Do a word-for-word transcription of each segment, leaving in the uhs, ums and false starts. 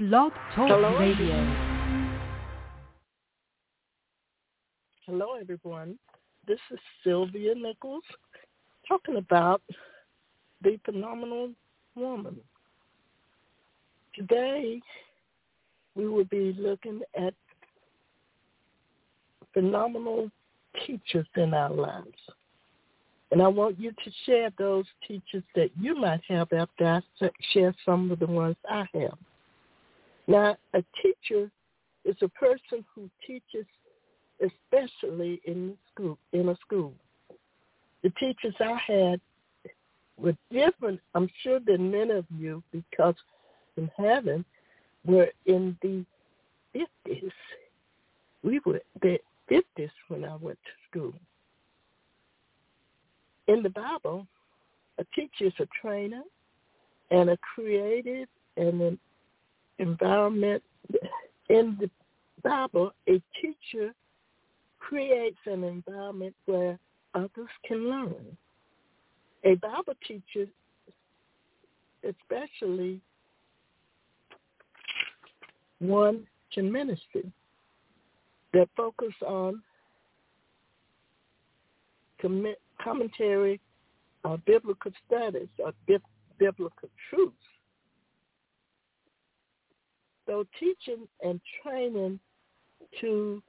Blog Talk Hello. Radio. Hello, everyone. This is Sylvia Nichols talking about the phenomenal woman. Today, we will be looking at phenomenal teachers in our lives. And I want you to share those teachers that you might have after I share some of the ones I have. Now, a teacher is a person who teaches, especially in school. In a school, the teachers I had were different, I'm sure, than many of you, because in heaven were in the fifties. We were the fifties when I went to school. In the Bible, a teacher is a trainer and a creative and an environment. In the Bible, a teacher creates an environment where others can learn. A Bible teacher, especially one in ministry, that focus on commit, commentary or biblical studies or biblical truths. So teaching and training to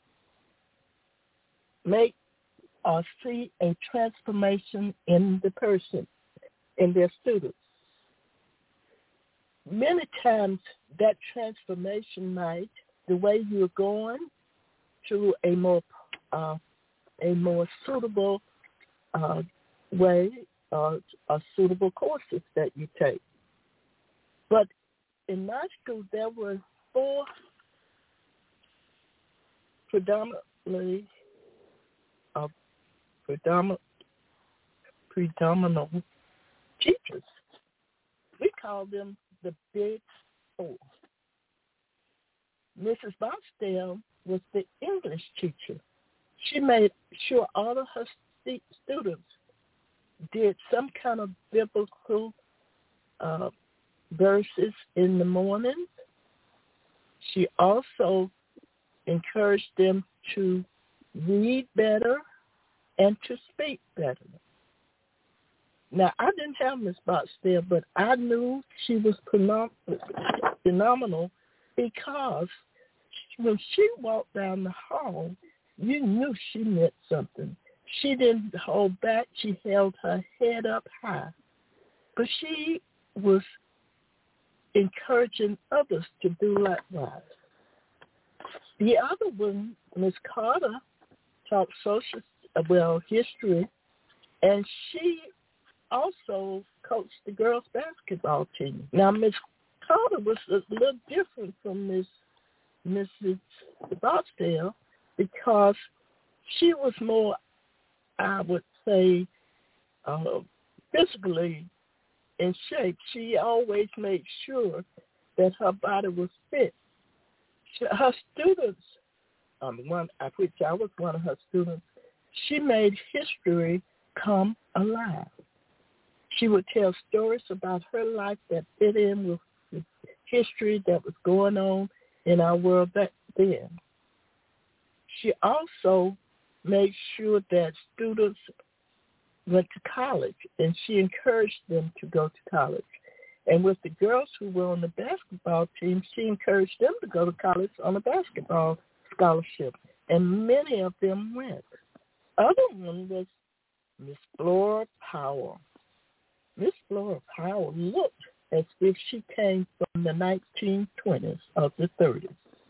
make or see a transformation in the person, in their students. Many times that transformation might, the way you're going, to a more uh, a more suitable uh, way uh, or suitable courses that you take. But in my school, there were four predominantly uh, predominant, predominant teachers. We call them the Big Four. Missus Barksdale was the English teacher. She made sure all of her st- students did some kind of biblical uh, verses in the morning. She also encouraged them to read better and to speak better. Now, I didn't have Miss Barksdale, but I knew she was phenomenal because when she walked down the hall, you knew she meant something. She didn't hold back. She held her head up high. But she was encouraging others to do likewise. The other one, Miss Carter, taught social, well, history, and she also coached the girls' basketball team. Now, Miss Carter was a little different from Miss Missus Barksdale because she was more, I would say, uh, physically in shape. She always made sure that her body was fit. She, her students, um, one, which I was one of her students, she made history come alive. She would tell stories about her life that fit in with the history that was going on in our world back then. She also made sure that students went to college, and she encouraged them to go to college. And with the girls who were on the basketball team, she encouraged them to go to college on a basketball scholarship, and many of them went. Other one was Miss Flora Powell. Miss Flora Powell looked as if she came from the nineteen twenties or the thirties.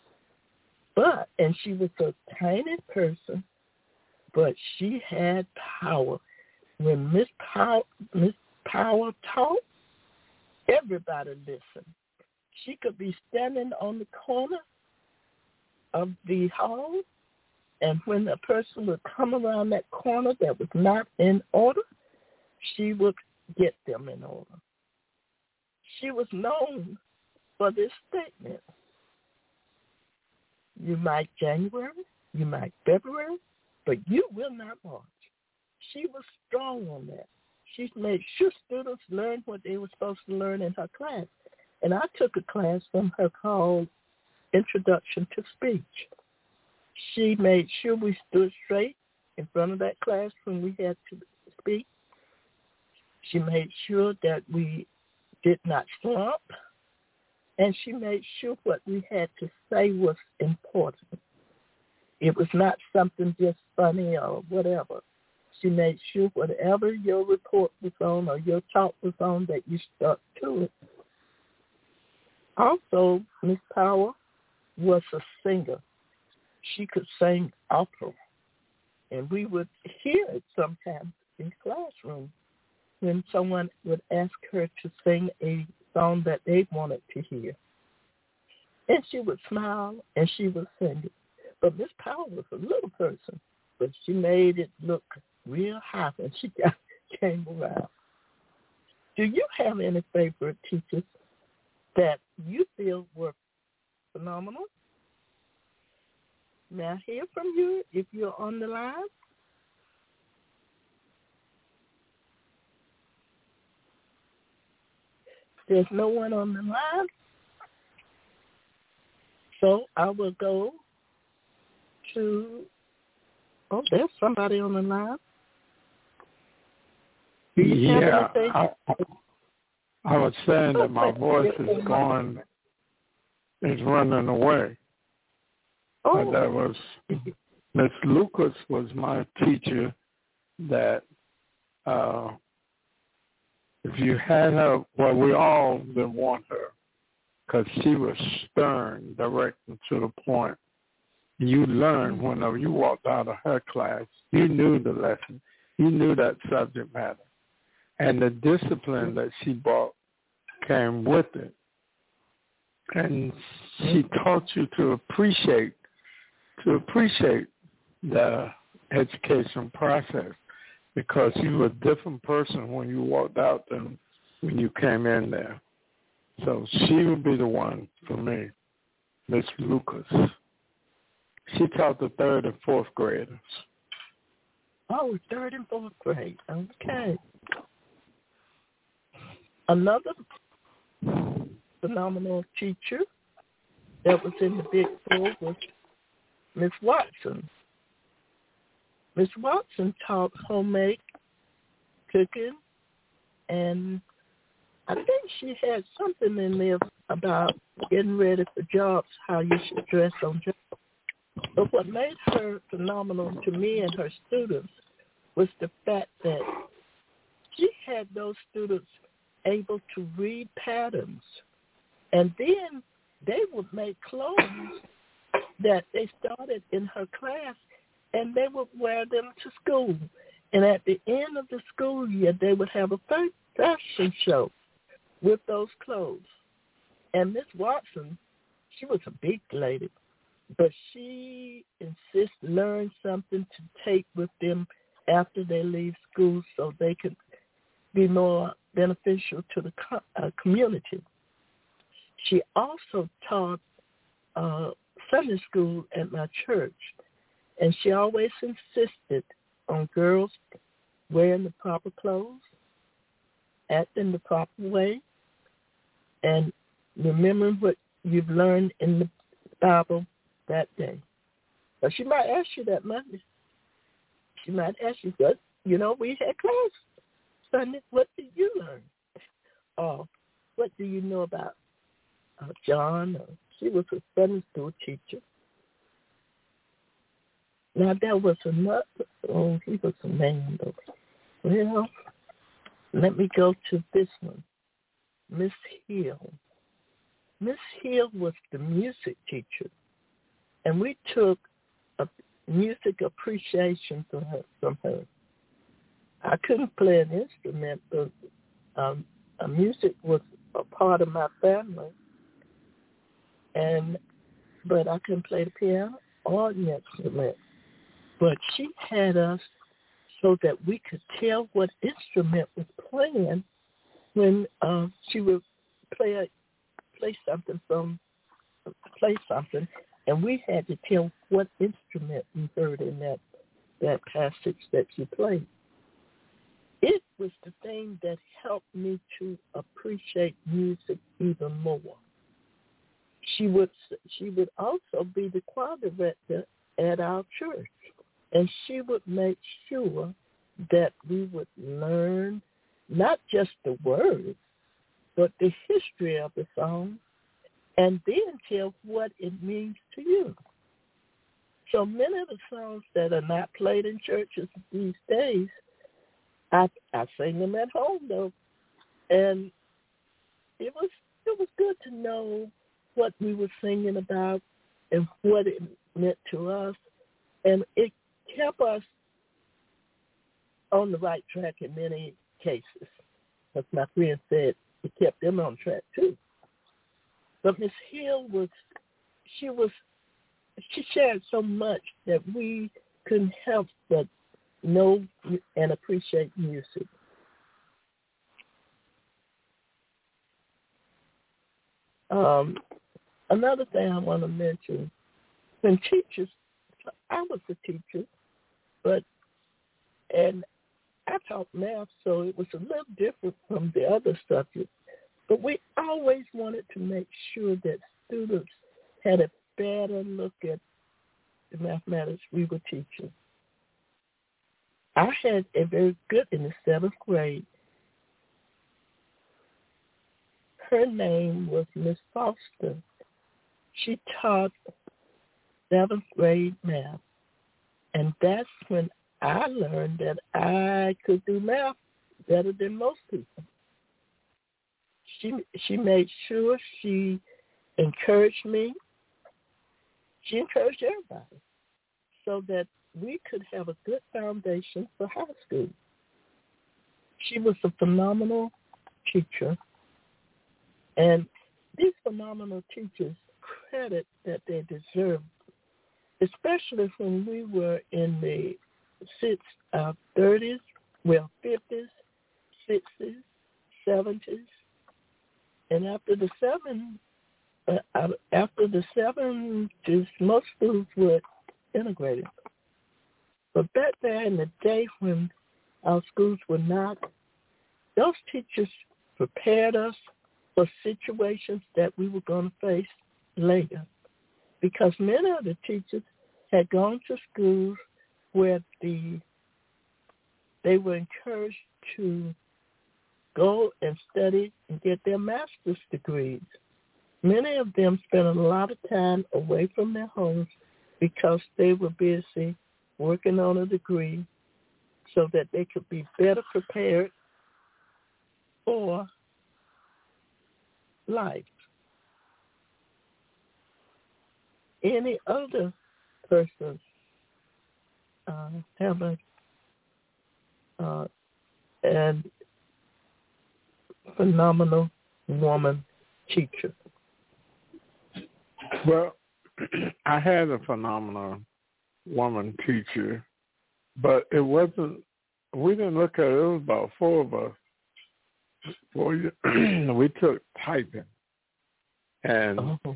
But, and she was a tiny person, but she had power. When Miss Powell, Miss Powell taught, everybody listened. She could be standing on the corner of the hall, and when a person would come around that corner that was not in order, she would get them in order. She was known for this statement. You might January, you might February, but you will not March. She was strong on that. She made sure students learned what they were supposed to learn in her class. And I took a class from her called Introduction to Speech. She made sure we stood straight in front of that class when we had to speak. She made sure that we did not slump. And she made sure what we had to say was important. It was not something just funny or whatever. She made sure whatever your report was on or your talk was on, that you stuck to it. Also, Miss Power was a singer. She could sing opera. And we would hear it sometimes in classroom when someone would ask her to sing a song that they wanted to hear. And she would smile and she would sing it. But Miss Powell was a little person, but she made it look real high when she got, came around. Do you have any favorite teachers that you feel were phenomenal? May I hear from you if you're on the line? There's no one on the line. So I will go to, oh, there's somebody on the line. Yeah, I, I was saying that my voice is going, is running away. Oh. But that was, Miss Lucas was my teacher that uh, if you had her, well, we all didn't want her because she was stern, direct, and to the point. You learned whenever you walked out of her class, you knew the lesson. You knew that subject matter. And the discipline that she brought came with it. And she taught you to appreciate, to appreciate the education process because you were a different person when you walked out than when you came in there. So she would be the one for me, Miss Lucas. She taught the third and fourth graders. Oh, third and fourth grade. Okay. Another phenomenal teacher that was in the Big Four was Miss Watson. Miss Watson taught homemade cooking, and I think she had something in there about getting ready for jobs, how you should dress on jobs. But what made her phenomenal to me and her students was the fact that she had those students able to read patterns. And then they would make clothes that they started in her class, and they would wear them to school. And at the end of the school year, they would have a fashion show with those clothes. And Miss Watson, she was a big lady, but she insists learn something to take with them after they leave school so they could be more beneficial to the co- uh, community. She also taught uh, Sunday school at my church, and she always insisted on girls wearing the proper clothes, acting the proper way, and remembering what you've learned in the Bible that day. But she might ask you that Monday. She might ask you, what, you know, we had class Sunday. What did you learn? Or what do you know about uh, John? Or, she was a Sunday school teacher. Now, there was another, oh, he was a man, though. Well, let me go to this one. Miss Hill. Miss Hill was the music teacher, and we took a music appreciation from her. From her. I couldn't play an instrument, but um, uh, music was a part of my family, and but I couldn't play the piano or an instrument. But she had us so that we could tell what instrument was playing when uh, she would play a, play something from play something, and we had to tell what instrument we heard in that that passage that she played. it was the thing that helped me to appreciate music even more. She would she would also be the choir director at our church, and she would make sure that we would learn not just the words, but the history of the song, and then tell what it means to you. So many of the songs that are not played in churches these days, I I sing them at home though, and it was it was good to know what we were singing about and what it meant to us, and it kept us on the right track in many cases. As my friend said, it kept them on track too. But Miss Hill was, she was, she shared so much that we couldn't help but know and appreciate music. Um, another thing I want to mention, when teachers, I was a teacher, but, and I taught math, so it was a little different from the other subjects. But we always wanted to make sure that students had a better look at the mathematics we were teaching. I had a very good in the seventh grade. Her name was Miss Foster. She taught seventh grade math. And that's when I learned that I could do math better than most people. She she made sure she encouraged me. She encouraged everybody so that we could have a good foundation for high school. She was a phenomenal teacher, and these phenomenal teachers credit that they deserve, especially when we were in the six, uh, thirties, well, fifties, sixties, seventies, and after the seven, uh, after the seventies, most schools were integrated. But back there in the day when our schools were not, those teachers prepared us for situations that we were going to face later, because many of the teachers had gone to schools where the they were encouraged to go and study and get their master's degrees. Many of them spent a lot of time away from their homes because they were busy working on a degree so that they could be better prepared for life. Any other person uh, have a uh, and phenomenal woman teacher? Well, I had a phenomenal woman teacher, but it wasn't, we didn't look at it, it was about four of us. Four, we took typing. And oh.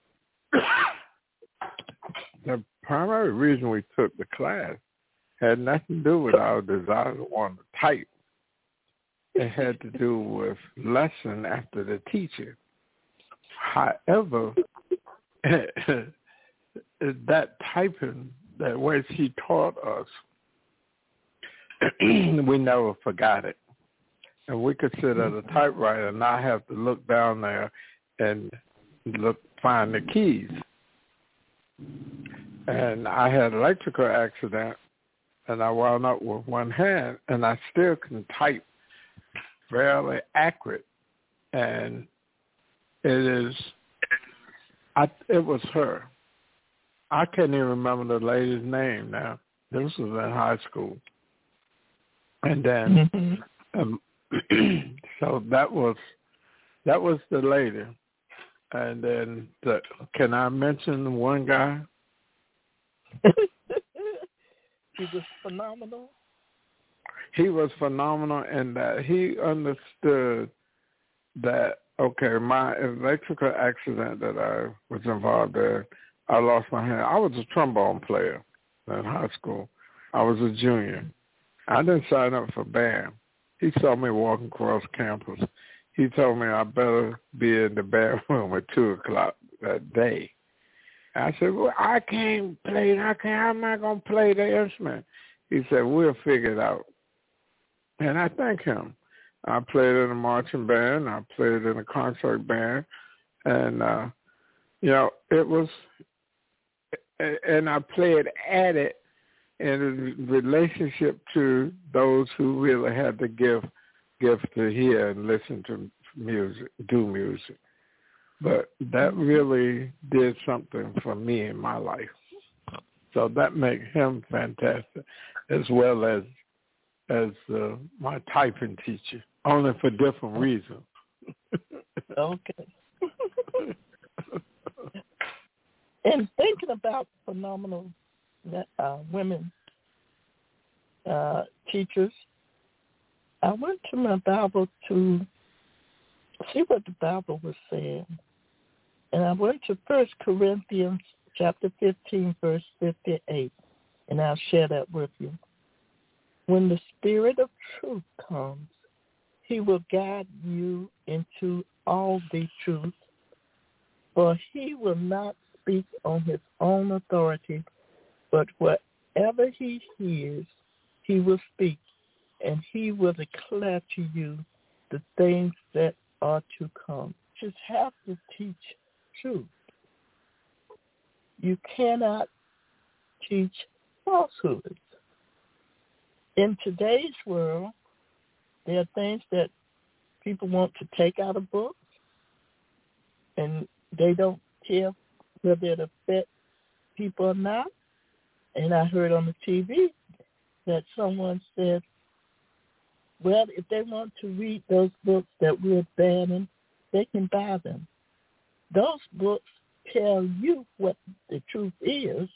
the primary reason we took the class had nothing to do with our desire to want to type. It had to do with lesson after the teacher. However, that typing, that way she taught us, we never forgot it. And we could sit at a typewriter and not have to look down there and look find the keys. And I had an electrical accident, and I wound up with one hand, and I still can type fairly accurate. And it is, I, it was her. I can't even remember the lady's name now. This was in high school. And then, mm-hmm. um, so that was, that was the lady. And then, the, can I mention one guy? He was phenomenal. He was phenomenal in that he understood that, okay, my electrical accident that I was involved in, I lost my hand. I was a trombone player in high school. I was a junior. I didn't sign up for band. he saw me walking across campus. He told me I better be in the bathroom at two o'clock that day. I said, well, I can't play. I can't, how am I going to play the instrument? He said, we'll figure it out. And I thank him. I played in a marching band. I played in a concert band. And, uh, you know, it was, and I played at it in relationship to those who really had the gift, gift to hear and listen to music, do music. But that really did something for me in my life. So that makes him fantastic, as well as as uh, my typing teacher, only for different reasons. Okay. And thinking about phenomenal uh, women uh, teachers, I went to my Bible to see what the Bible was saying. And I went to First Corinthians chapter fifteen, verse fifty-eight, and I'll share that with you. When the Spirit of truth comes, he will guide you into all the truth, for he will not speak on his own authority, but whatever he hears, he will speak, and he will declare to you the things that are to come. You just have to teach truth. You cannot teach falsehoods. In today's world, there are things that people want to take out of books, and they don't care whether it affects people or not. And I heard on the T V that someone said, well, if they want to read those books that we're banning, they can buy them. Those books tell you what the truth is.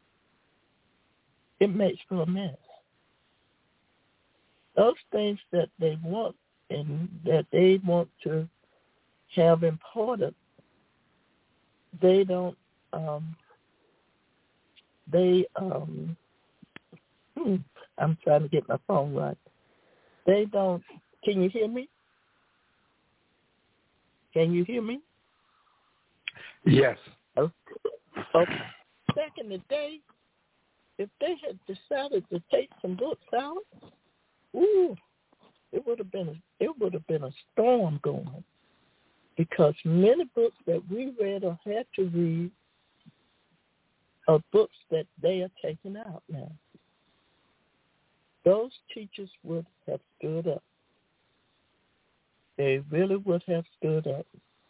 It makes for a mess. Those things that they want and that they want to have important, they don't, um, they, um, hmm, I'm trying to get my phone right. They don't, can you hear me? Can you hear me? Yes. Okay. Okay. Back in the day, if they had decided to take some books out, ooh, it would have been a, it would have been a storm going, because many books that we read or had to read are books that they are taking out now. Those teachers would have stood up. They really would have stood up.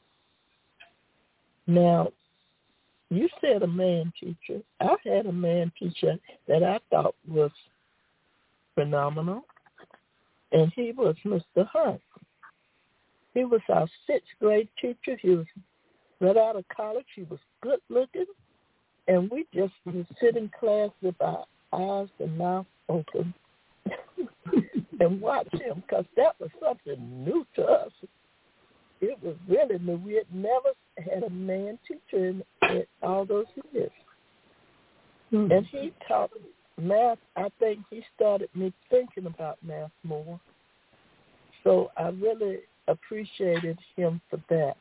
Now, you said a man teacher. I had a man teacher that I thought was phenomenal, and he was Mister Hunt. He was our sixth grade teacher. He was right out of college. He was good looking, and we just would sit in class with our eyes and mouth open and watch him, because that was something new to us. It was really new. We had never had a man teacher in, in all those years. Mm-hmm. And he taught math. I think he started me thinking about math more. So I really appreciated him for that.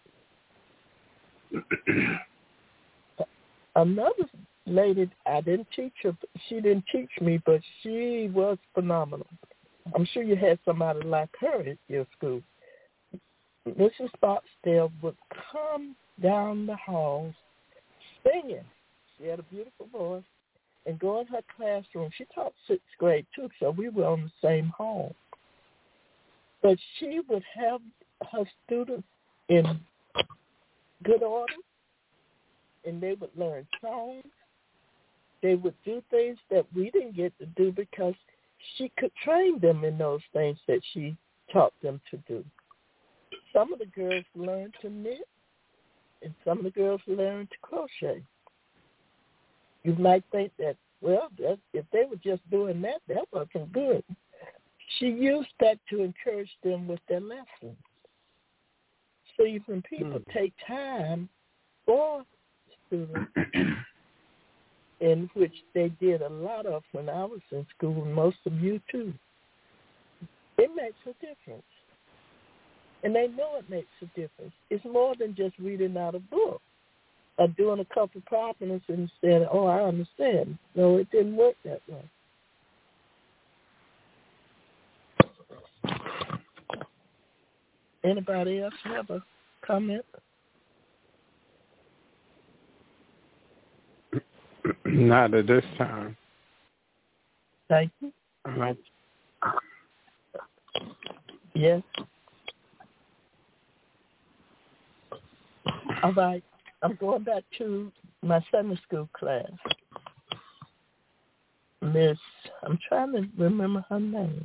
Another lady, I didn't teach her. She didn't teach me, but she was phenomenal. I'm sure you had somebody like her at your school. Missus Barksdale would come down the halls singing. She had a beautiful voice, and go in her classroom. She taught sixth grade, too, so we were on the same hall. But she would have her students in good order, and they would learn songs. They would do things that we didn't get to do because she could train them in those things that she taught them to do. Some of the girls learned to knit, and some of the girls learned to crochet. You might think that, well, that, if they were just doing that, that wasn't good. She used that to encourage them with their lessons. So when people mm. take time for students, in which they did a lot of when I was in school, and most of you too, it makes a difference. And they know it makes a difference. It's more than just reading out a book or doing a couple problems and saying, oh, I understand. No, it didn't work that way. Anybody else have a comment? Not at this time. Thank you. Like, yes. All right. I'm going back to my Sunday school class. Miss, I'm trying to remember her name.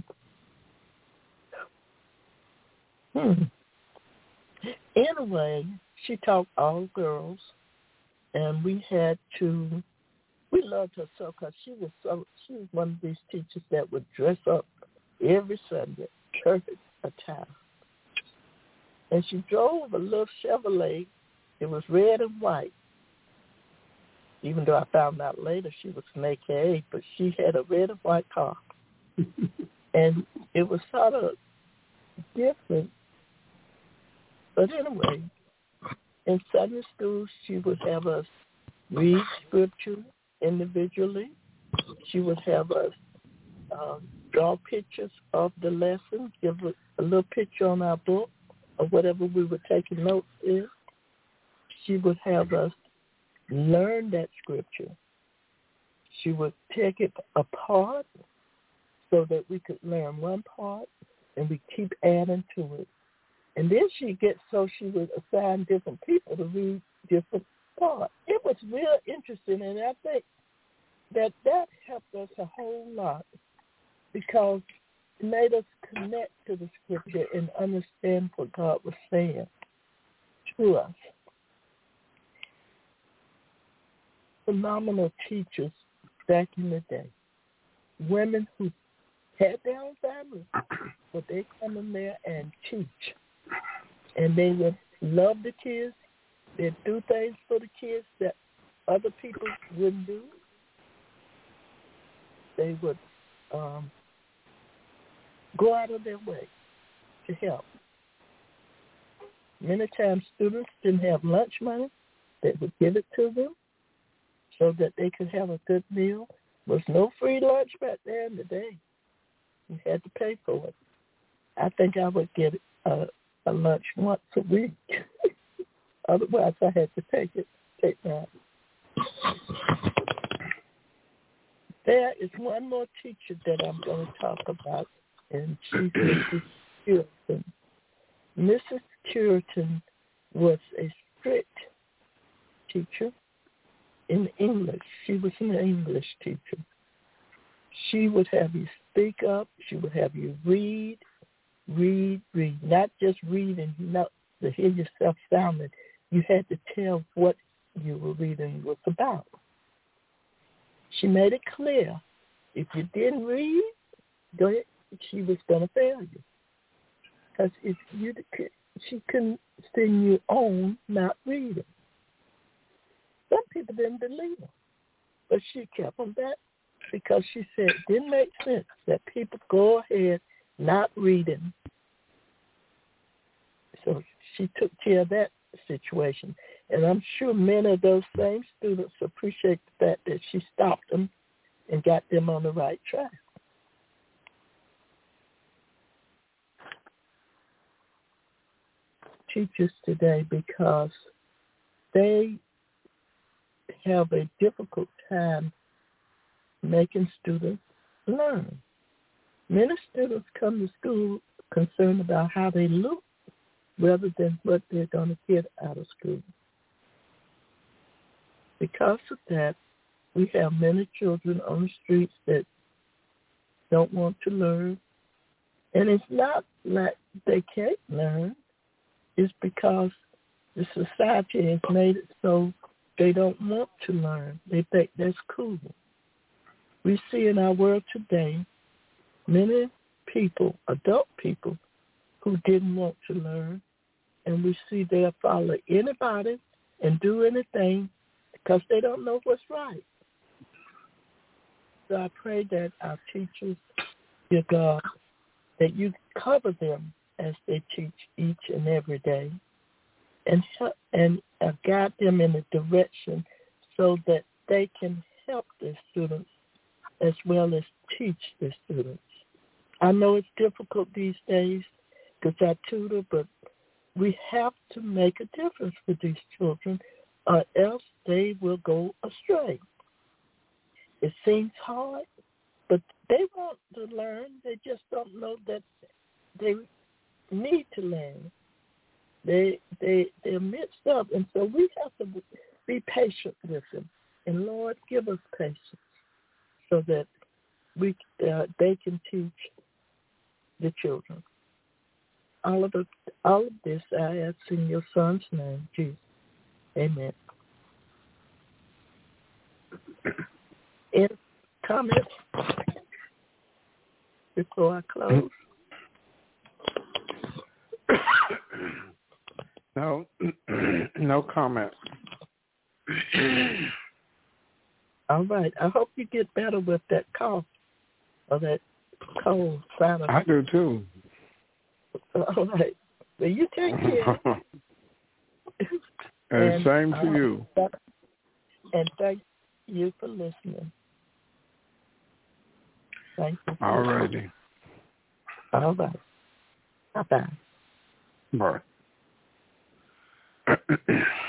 Hmm. Anyway, she taught all girls, and we had to, we loved her so because she was so, she was one of these teachers that would dress up every Sunday, church attire. And she drove a little Chevrolet. It was red and white. Even though I found out later she was an A K A, but she had a red and white car. And it was sort of different. But anyway, in Sunday school, she would have us read scripture individually. She would have us uh, draw pictures of the lesson, give a, a little picture on our book or whatever we were taking notes in. She would have us learn that scripture. She would take it apart so that we could learn one part and we keep adding to it. And then she gets so she would assign different people to read different parts. It was real interesting, and I think that that helped us a whole lot because it made us connect to the scripture and understand what God was saying to us. Phenomenal teachers back in the day. Women who had their own families, but they come in there and teach. And they would love the kids. They'd do things for the kids that other people wouldn't do. They would um, go out of their way to help. Many times students didn't have lunch money. They would give it to them so that they could have a good meal. There was no free lunch back there in the day. You had to pay for it. I think I would get a, a lunch once a week. Otherwise, I had to take it, take that. There is one more teacher that I'm going to talk about, and she's Missus Puritan. Missus Puritan was a strict teacher in English. She was an English teacher. She would have you speak up. She would have you read, read, read. Not just read and not to hear yourself sounding. You had to tell what you were reading was about. She made it clear. If you didn't read, go ahead, she was going to fail you. Because if you, she couldn't send you on not reading. Some people didn't believe her, but she kept them back because she said it didn't make sense that people go ahead not reading. So she took care of that situation. And I'm sure many of those same students appreciate the fact that she stopped them and got them on the right track. Teachers today, because they have a difficult time making students learn. Many students come to school concerned about how they look rather than what they're going to get out of school. Because of that, we have many children on the streets that don't want to learn. And it's not like they can't learn. It's because the society has made it so they don't want to learn. They think that's cool. We see in our world today many people, adult people, who didn't want to learn. And we see they'll follow anybody and do anything because they don't know what's right. So I pray that our teachers, dear God, that you cover them as they teach each and every day, and help, and uh, guide them in a direction so that they can help their students as well as teach their students. I know it's difficult these days because I tutor, but we have to make a difference with these children or else they will go astray. It seems hard, but they want to learn. They just don't know that they need to learn. They, they, they're mixed up, and so we have to be patient with them. And Lord, give us patience so that we uh, they can teach the children. All of it, all of this I ask in your Son's name, Jesus. Amen. Any comments before I close? No, no comment. All right. I hope you get better with that cough or that cold side of I do too. All right. Well, you take care. and, and same to uh, you. And thank you for listening. Thank you. All righty. All right. Bye-bye. Bye.